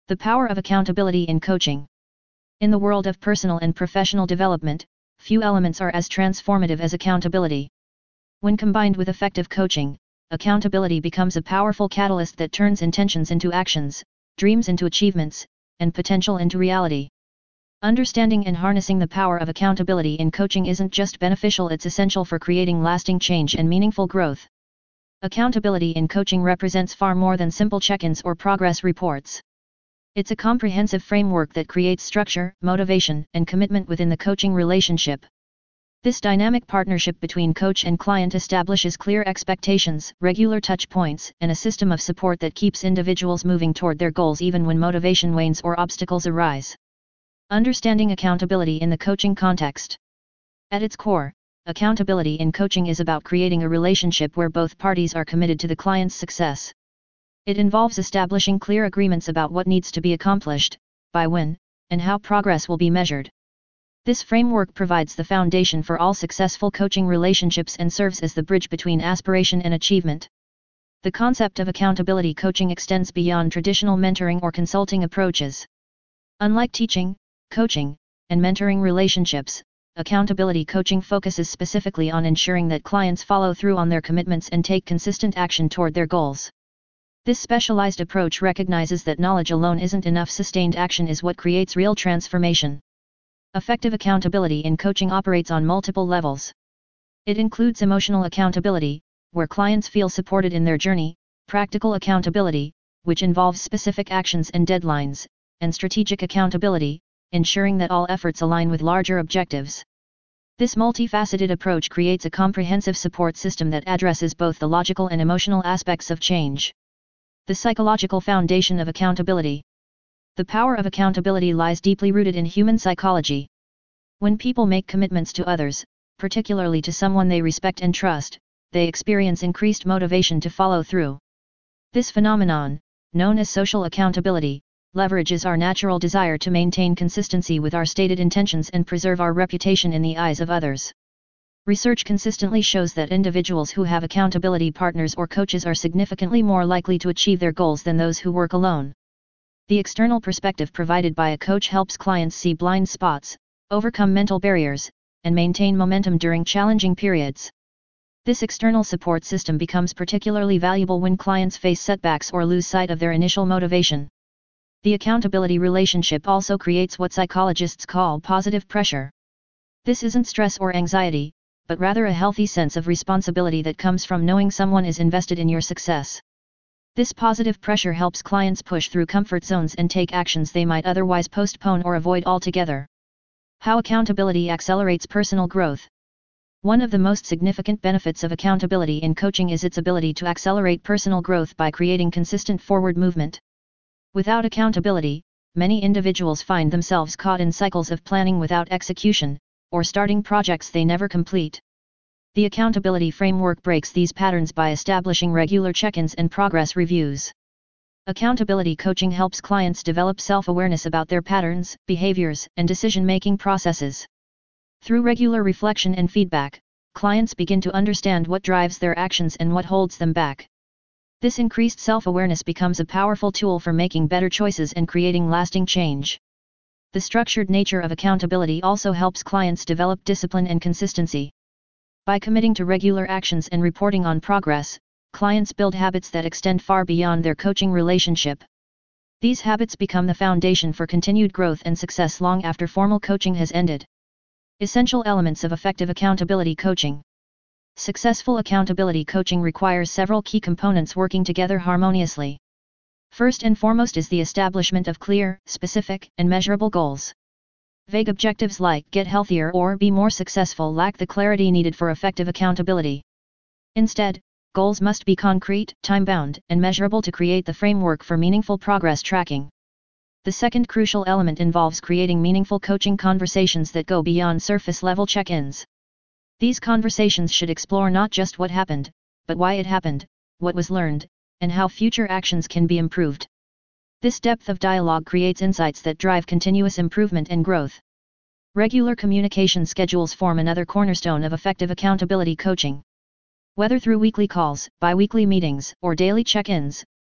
The power of accountability in coaching. In the world of personal and professional development, few elements are as transformative as accountability. When combined with effective coaching, accountability becomes a powerful catalyst that turns intentions into actions, dreams into achievements, and potential into reality. Understanding and harnessing the power of accountability in coaching isn't just beneficial, it's essential for creating lasting change and meaningful growth. Accountability in coaching represents far more than simple check-ins or progress reports. It's a comprehensive framework that creates structure, motivation, and commitment within the coaching relationship. This dynamic partnership between coach and client establishes clear expectations, regular touch points, and a system of support that keeps individuals moving toward their goals even when motivation wanes or obstacles arise. Understanding accountability in the coaching context. At its core, accountability in coaching is about creating a relationship where both parties are committed to the client's success. It involves establishing clear agreements about what needs to be accomplished, by when, and how progress will be measured. This framework provides the foundation for all successful coaching relationships and serves as the bridge between aspiration and achievement. The concept of accountability coaching extends beyond traditional mentoring or consulting approaches. Unlike teaching, coaching, and mentoring relationships, accountability coaching focuses specifically on ensuring that clients follow through on their commitments and take consistent action toward their goals. This specialized approach recognizes that knowledge alone isn't enough, sustained action is what creates real transformation. Effective accountability in coaching operates on multiple levels. It includes emotional accountability, where clients feel supported in their journey, practical accountability, which involves specific actions and deadlines, and strategic accountability, ensuring that all efforts align with larger objectives. This multifaceted approach creates a comprehensive support system that addresses both the logical and emotional aspects of change. The psychological foundation of accountability. The power of accountability lies deeply rooted in human psychology. When people make commitments to others, particularly to someone they respect and trust, they experience increased motivation to follow through. This phenomenon, known as social accountability, leverages our natural desire to maintain consistency with our stated intentions and preserve our reputation in the eyes of others. Research consistently shows that individuals who have accountability partners or coaches are significantly more likely to achieve their goals than those who work alone. The external perspective provided by a coach helps clients see blind spots, overcome mental barriers, and maintain momentum during challenging periods. This external support system becomes particularly valuable when clients face setbacks or lose sight of their initial motivation. The accountability relationship also creates what psychologists call positive pressure. This isn't stress or anxiety, but rather a healthy sense of responsibility that comes from knowing someone is invested in your success. This positive pressure helps clients push through comfort zones and take actions they might otherwise postpone or avoid altogether. How accountability accelerates personal growth. One of the most significant benefits of accountability in coaching is its ability to accelerate personal growth by creating consistent forward movement. Without accountability, many individuals find themselves caught in cycles of planning without execution, or starting projects they never complete. The accountability framework breaks these patterns by establishing regular check-ins and progress reviews. Accountability coaching helps clients develop self-awareness about their patterns, behaviors, and decision-making processes. Through regular reflection and feedback, clients begin to understand what drives their actions and what holds them back. This increased self-awareness becomes a powerful tool for making better choices and creating lasting change. The structured nature of accountability also helps clients develop discipline and consistency. By committing to regular actions and reporting on progress, clients build habits that extend far beyond their coaching relationship. These habits become the foundation for continued growth and success long after formal coaching has ended. Essential elements of effective accountability coaching. Successful accountability coaching requires several key components working together harmoniously. First and foremost is the establishment of clear, specific, and measurable goals. Vague objectives like get healthier or be more successful lack the clarity needed for effective accountability. Instead, goals must be concrete, time-bound, and measurable to create the framework for meaningful progress tracking. The second crucial element involves creating meaningful coaching conversations that go beyond surface-level check-ins. These conversations should explore not just what happened, but why it happened, what was learned, and how future actions can be improved. This depth of dialogue creates insights that drive continuous improvement and growth. Regular communication schedules form another cornerstone of effective accountability coaching. Whether through weekly calls, bi-weekly meetings, or daily check-ins,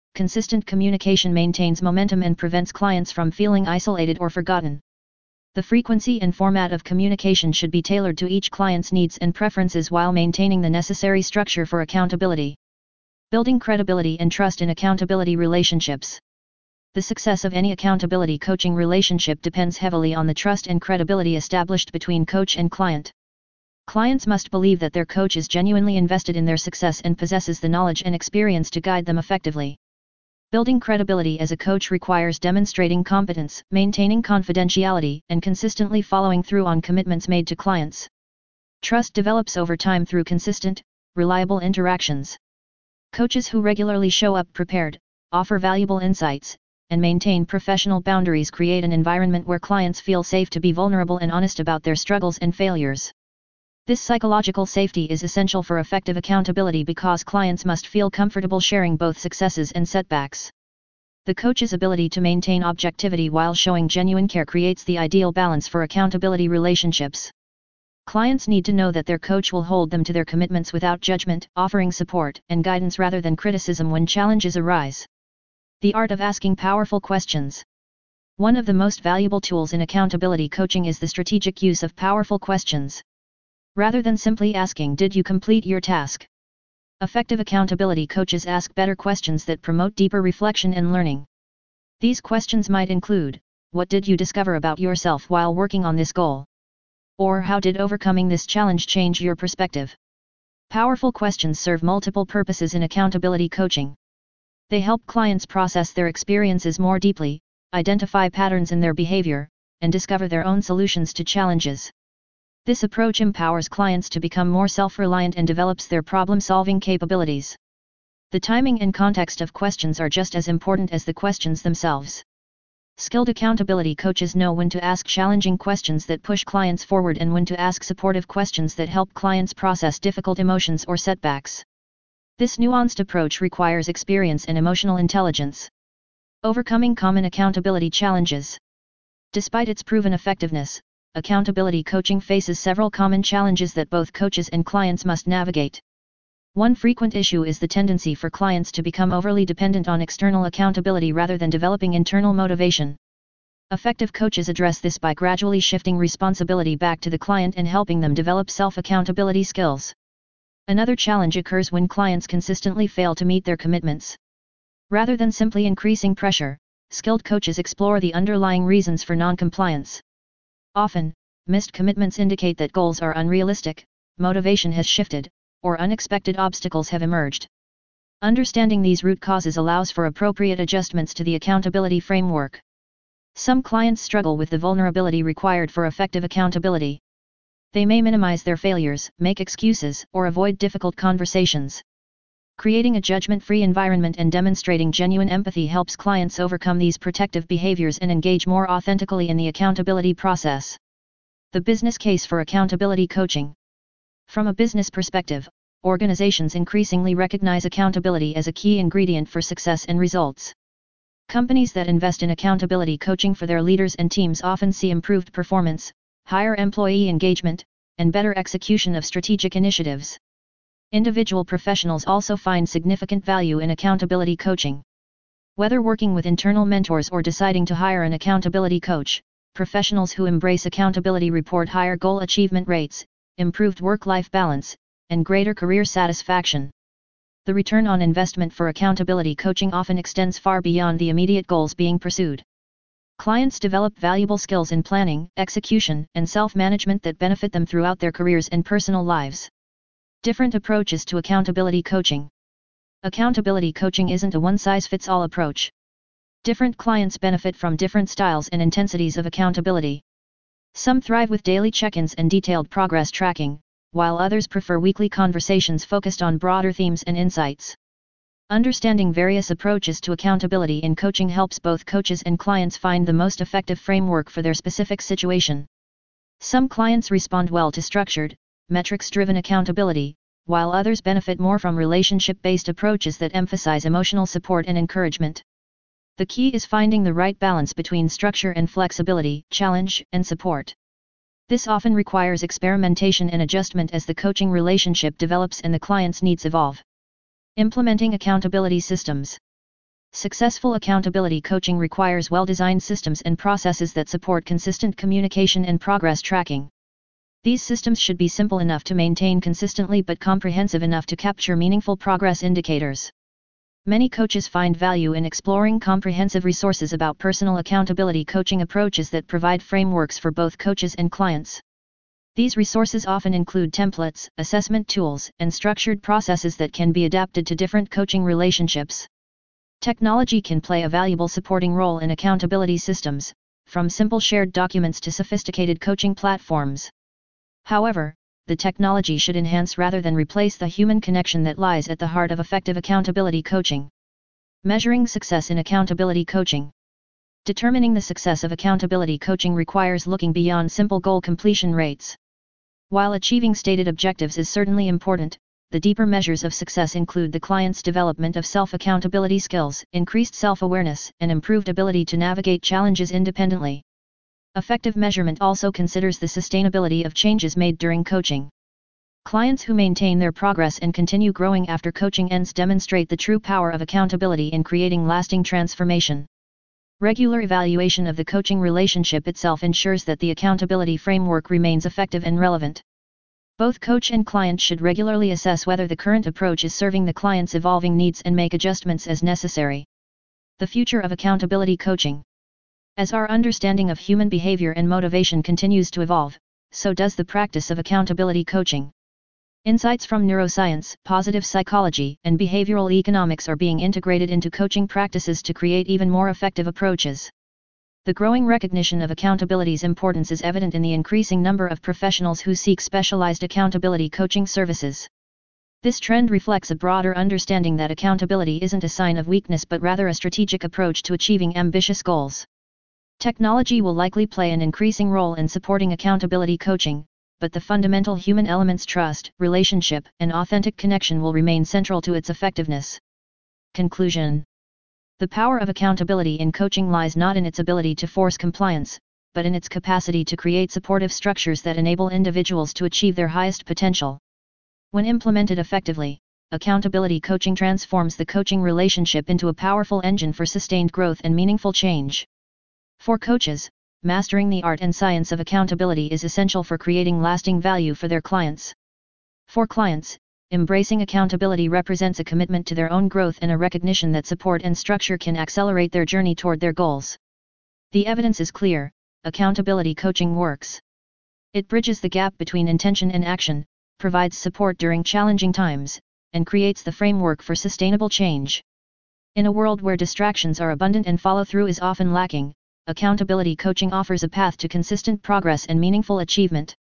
Consistent communication maintains momentum and prevents clients from feeling isolated or forgotten. The frequency and format of communication should be tailored to each client's needs and preferences while maintaining the necessary structure for accountability. Building credibility and trust in accountability relationships. The success of any accountability coaching relationship depends heavily on the trust and credibility established between coach and client. Clients must believe that their coach is genuinely invested in their success and possesses the knowledge and experience to guide them effectively. Building credibility as a coach requires demonstrating competence, maintaining confidentiality, and consistently following through on commitments made to clients. Trust develops over time through consistent, reliable interactions. Coaches who regularly show up prepared, offer valuable insights, and maintain professional boundaries create an environment where clients feel safe to be vulnerable and honest about their struggles and failures. This psychological safety is essential for effective accountability because clients must feel comfortable sharing both successes and setbacks. The coach's ability to maintain objectivity while showing genuine care creates the ideal balance for accountability relationships. Clients need to know that their coach will hold them to their commitments without judgment, offering support and guidance rather than criticism when challenges arise. The art of asking powerful questions. One of the most valuable tools in accountability coaching is the strategic use of powerful questions. Rather than simply asking, "Did you complete your task?" Effective accountability coaches ask better questions that promote deeper reflection and learning. These questions might include, "What did you discover about yourself while working on this goal?" Or, "How did overcoming this challenge change your perspective?" Powerful questions serve multiple purposes in accountability coaching. They help clients process their experiences more deeply, identify patterns in their behavior, and discover their own solutions to challenges. This approach empowers clients to become more self-reliant and develops their problem-solving capabilities. The timing and context of questions are just as important as the questions themselves. Skilled accountability coaches know when to ask challenging questions that push clients forward and when to ask supportive questions that help clients process difficult emotions or setbacks. This nuanced approach requires experience and emotional intelligence. Overcoming common accountability challenges. Despite its proven effectiveness, accountability coaching faces several common challenges that both coaches and clients must navigate. One frequent issue is the tendency for clients to become overly dependent on external accountability rather than developing internal motivation. Effective coaches address this by gradually shifting responsibility back to the client and helping them develop self-accountability skills. Another challenge occurs when clients consistently fail to meet their commitments. Rather than simply increasing pressure, skilled coaches explore the underlying reasons for non-compliance. Often, missed commitments indicate that goals are unrealistic, motivation has shifted, or unexpected obstacles have emerged. Understanding these root causes allows for appropriate adjustments to the accountability framework. Some clients struggle with the vulnerability required for effective accountability. They may minimize their failures, make excuses, or avoid difficult conversations. Creating a judgment-free environment and demonstrating genuine empathy helps clients overcome these protective behaviors and engage more authentically in the accountability process. The business case for accountability coaching. From a business perspective, organizations increasingly recognize accountability as a key ingredient for success and results. Companies that invest in accountability coaching for their leaders and teams often see improved performance, higher employee engagement, and better execution of strategic initiatives. Individual professionals also find significant value in accountability coaching. Whether working with internal mentors or deciding to hire an accountability coach, professionals who embrace accountability report higher goal achievement rates, improved work-life balance, and greater career satisfaction. The return on investment for accountability coaching often extends far beyond the immediate goals being pursued. Clients develop valuable skills in planning, execution, and self-management that benefit them throughout their careers and personal lives. Different approaches to accountability coaching. Accountability coaching isn't a one-size-fits-all approach. Different clients benefit from different styles and intensities of accountability. Some thrive with daily check-ins and detailed progress tracking, while others prefer weekly conversations focused on broader themes and insights. Understanding various approaches to accountability in coaching helps both coaches and clients find the most effective framework for their specific situation. Some clients respond well to structured, metrics-driven accountability, while others benefit more from relationship-based approaches that emphasize emotional support and encouragement. The key is finding the right balance between structure and flexibility, challenge and support. This often requires experimentation and adjustment as the coaching relationship develops and the client's needs evolve. Implementing accountability systems. Successful accountability coaching requires well-designed systems and processes that support consistent communication and progress tracking. These systems should be simple enough to maintain consistently but comprehensive enough to capture meaningful progress indicators. Many coaches find value in exploring comprehensive resources about personal accountability coaching approaches that provide frameworks for both coaches and clients. These resources often include templates, assessment tools, and structured processes that can be adapted to different coaching relationships. Technology can play a valuable supporting role in accountability systems, from simple shared documents to sophisticated coaching platforms. However, the technology should enhance rather than replace the human connection that lies at the heart of effective accountability coaching. Measuring success in accountability coaching. Determining the success of accountability coaching requires looking beyond simple goal completion rates. While achieving stated objectives is certainly important, the deeper measures of success include the client's development of self-accountability skills, increased self-awareness, and improved ability to navigate challenges independently. Effective measurement also considers the sustainability of changes made during coaching. Clients who maintain their progress and continue growing after coaching ends demonstrate the true power of accountability in creating lasting transformation. Regular evaluation of the coaching relationship itself ensures that the accountability framework remains effective and relevant. Both coach and client should regularly assess whether the current approach is serving the client's evolving needs and make adjustments as necessary. The future of accountability coaching. As our understanding of human behavior and motivation continues to evolve, so does the practice of accountability coaching. Insights from neuroscience, positive psychology, and behavioral economics are being integrated into coaching practices to create even more effective approaches. The growing recognition of accountability's importance is evident in the increasing number of professionals who seek specialized accountability coaching services. This trend reflects a broader understanding that accountability isn't a sign of weakness but rather a strategic approach to achieving ambitious goals. Technology will likely play an increasing role in supporting accountability coaching, but the fundamental human elements trust, relationship, and authentic connection will remain central to its effectiveness. Conclusion. The power of accountability in coaching lies not in its ability to force compliance, but in its capacity to create supportive structures that enable individuals to achieve their highest potential. When implemented effectively, accountability coaching transforms the coaching relationship into a powerful engine for sustained growth and meaningful change. For coaches, mastering the art and science of accountability is essential for creating lasting value for their clients. For clients, embracing accountability represents a commitment to their own growth and a recognition that support and structure can accelerate their journey toward their goals. The evidence is clear: accountability coaching works. It bridges the gap between intention and action, provides support during challenging times, and creates the framework for sustainable change. In a world where distractions are abundant and follow-through is often lacking, accountability coaching offers a path to consistent progress and meaningful achievement.